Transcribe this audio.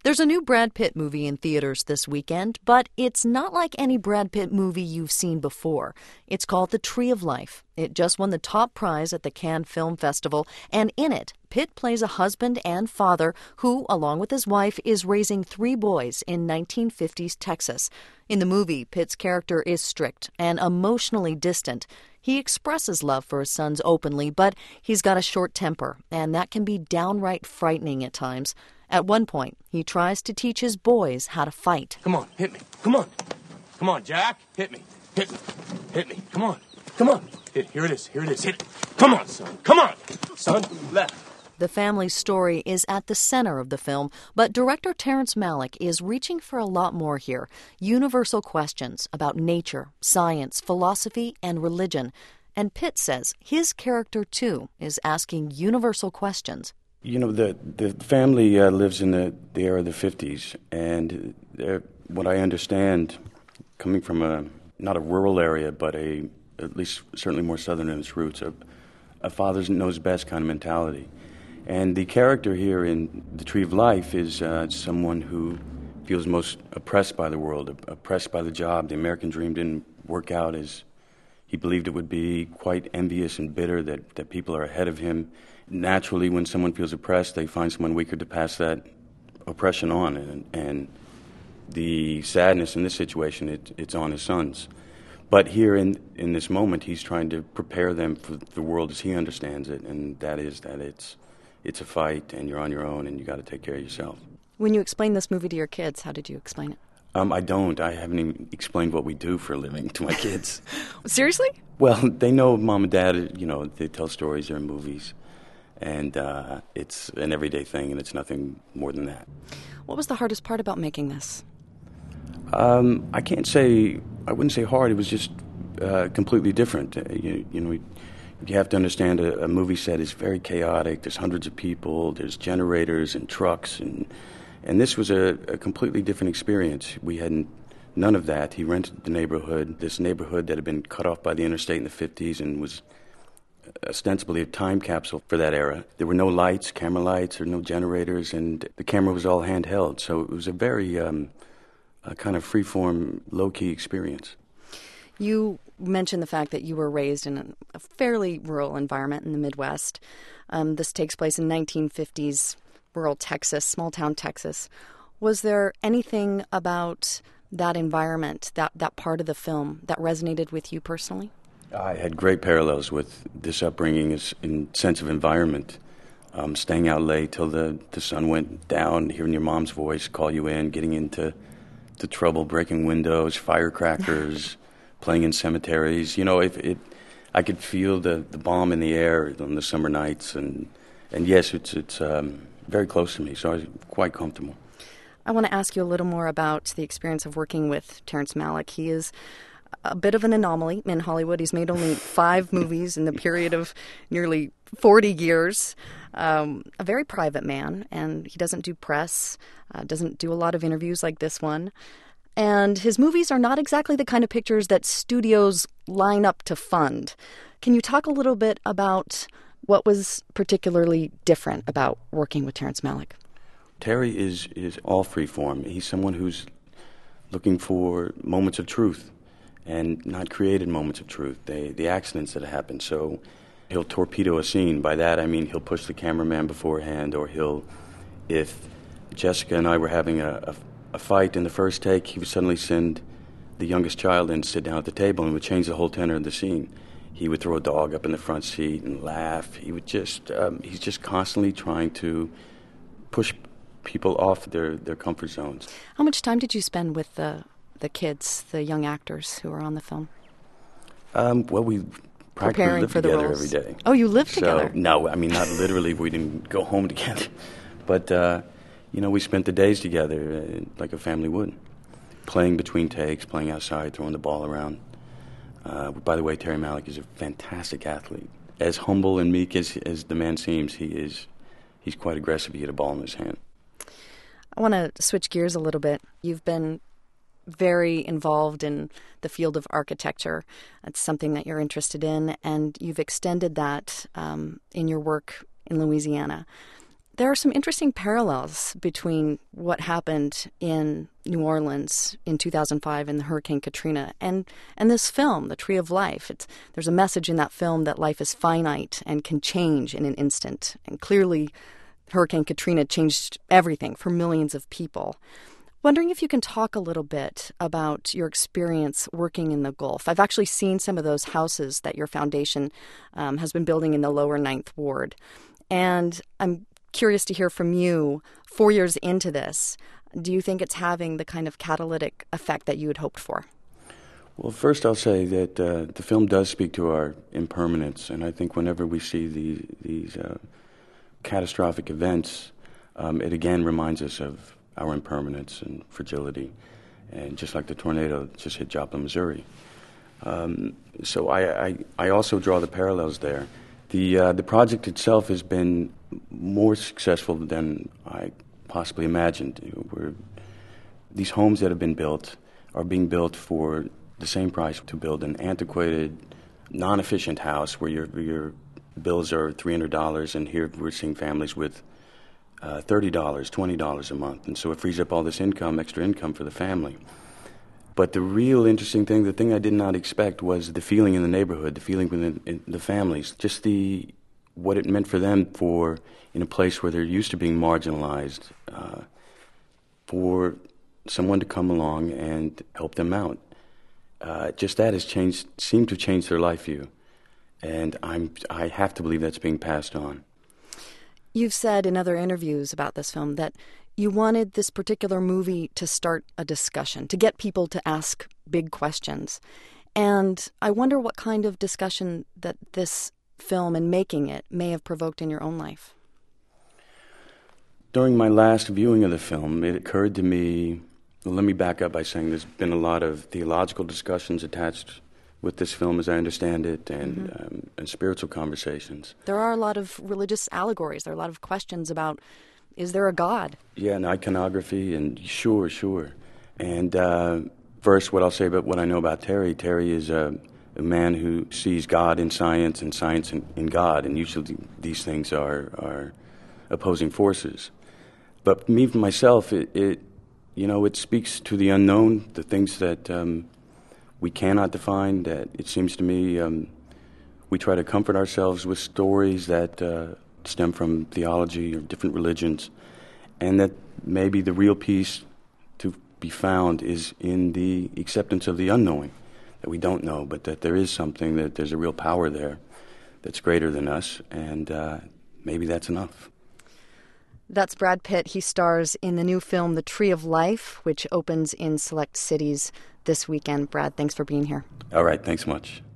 There's a new Brad Pitt movie in theaters this weekend, but it's not like any Brad Pitt movie you've seen before. It's called The Tree of Life. It just won the top prize at the Cannes Film Festival, and in it, Pitt plays a husband and father who, along with his wife, is raising 3 boys in 1950s Texas. In the movie, Pitt's character is strict and emotionally distant. He expresses love for his sons openly, but he's got a short temper, and that can be downright frightening at times. At one point, he tries to teach his boys how to fight. Come on, hit me. Come on. Come on, Jack. Hit me. Hit me. Hit me. Come on. Come on. Here it is. Here it is. Hit it. Come on, son. Come on. Son, left. The family's story is at the center of the film, but director Terrence Malick is reaching for a lot more here. Universal questions about nature, science, philosophy, and religion. And Pitt says his character, too, is asking universal questions. You know, the family lives in the era of the 50s, and what I understand, coming from not a rural area, but at least certainly more southern in its roots, a father knows best kind of mentality. And the character here in The Tree of Life is someone who feels most oppressed by the world, oppressed by the job. The American dream didn't work out as he believed it would be, quite envious and bitter that people are ahead of him. Naturally, when someone feels oppressed, they find someone weaker to pass that oppression on. And the sadness in this situation, it's on his sons. But here in this moment, he's trying to prepare them for the world as he understands it, and that is that it's a fight, and you're on your own, and you got to take care of yourself. When you explain this movie to your kids, how did you explain it? I don't. I haven't even explained what we do for a living to my kids. Seriously? Well, they know mom and dad, they tell stories, they're in movies. And it's an everyday thing, and it's nothing more than that. What was the hardest part about making this? I wouldn't say hard. It was just completely different. You have to understand a movie set is very chaotic. There's hundreds of people. There's generators and trucks, and this was a completely different experience. We had none of that. He rented the neighborhood, this neighborhood that had been cut off by the interstate in the 50s and was ostensibly a time capsule for that era. There were no lights, camera lights, or no generators, and the camera was all handheld. So it was a very kind of free-form, low-key experience. You mentioned the fact that you were raised in a fairly rural environment in the Midwest. This takes place in 1950s rural Texas, small-town Texas. Was there anything about that environment, that part of the film, that resonated with you personally? I had great parallels with this upbringing in sense of environment. Staying out late till the sun went down, hearing your mom's voice call you in, getting into the trouble, breaking windows, firecrackers, playing in cemeteries. I could feel the balm in the air on the summer nights, and yes, it's very close to me, so I was quite comfortable. I want to ask you a little more about the experience of working with Terrence Malick. He is a bit of an anomaly in Hollywood. He's made only 5 movies in the period of nearly 40 years. A very private man, and he doesn't do press, doesn't do a lot of interviews like this one. And his movies are not exactly the kind of pictures that studios line up to fund. Can you talk a little bit about what was particularly different about working with Terrence Malick? Terry is all freeform. He's someone who's looking for moments of truth and not created moments of truth, the accidents that happen. So he'll torpedo a scene. By that I mean he'll push the cameraman beforehand, or if Jessica and I were having a fight in the first take, he would suddenly send the youngest child in to sit down at the table and would change the whole tenor of the scene. He would throw a dog up in the front seat and laugh. He would he's just constantly trying to push people off their comfort zones. How much time did you spend with the kids, the young actors who are on the film? Well, we practically lived together every day. Oh, you lived together? No, I mean, not literally. We didn't go home together. But, we spent the days together like a family would, playing between takes, playing outside, throwing the ball around. By the way, Terry Malick is a fantastic athlete. As humble and meek as the man seems, he's quite aggressive. He had a ball in his hand. I want to switch gears a little bit. You've been very involved in the field of architecture. It's something that you're interested in, and you've extended that in your work in Louisiana. There are some interesting parallels between what happened in New Orleans in 2005 and Hurricane Katrina and this film, The Tree of Life. There's a message in that film that life is finite and can change in an instant. And clearly, Hurricane Katrina changed everything for millions of people. Wondering if you can talk a little bit about your experience working in the Gulf. I've actually seen some of those houses that your foundation has been building in the lower Ninth Ward. And I'm curious to hear from you, 4 years into this, do you think it's having the kind of catalytic effect that you had hoped for? Well, first I'll say that the film does speak to our impermanence, and I think whenever we see these catastrophic events, it again reminds us of our impermanence and fragility, and just like the tornado that just hit Joplin, Missouri. So I also draw the parallels there. The project itself has been more successful than I possibly imagined. These homes that have been built are being built for the same price to build an antiquated, non-efficient house where your bills are $300, and here we're seeing families with $30, $20 a month. And so it frees up all this income, extra income for the family. But the real interesting thing, the thing I did not expect, was the feeling in the neighborhood, the feeling within the families, just what it meant for them in a place where they're used to being marginalized, for someone to come along and help them out. Just that has seemed to change their life view. And I have to believe that's being passed on. You've said in other interviews about this film that you wanted this particular movie to start a discussion, to get people to ask big questions. And I wonder what kind of discussion that this film and making it may have provoked in your own life. During my last viewing of the film, it occurred to me, well, let me back up by saying there's been a lot of theological discussions attached with this film, as I understand it, and spiritual conversations. There are a lot of religious allegories. There are a lot of questions about, is there a God? Yeah, and iconography, and sure. And first, what I'll say about what I know about Terry. Terry is a man who sees God in science and science in God, and usually these things are opposing forces. But me, for myself, it speaks to the unknown, the things that we cannot define, that it seems to me we try to comfort ourselves with stories that stem from theology or different religions, and that maybe the real peace to be found is in the acceptance of the unknowing, that we don't know, but that there is something, that there's a real power there that's greater than us, and maybe that's enough. That's Brad Pitt. He stars in the new film The Tree of Life, which opens in select cities this weekend. Brad, thanks for being here. All right, thanks much.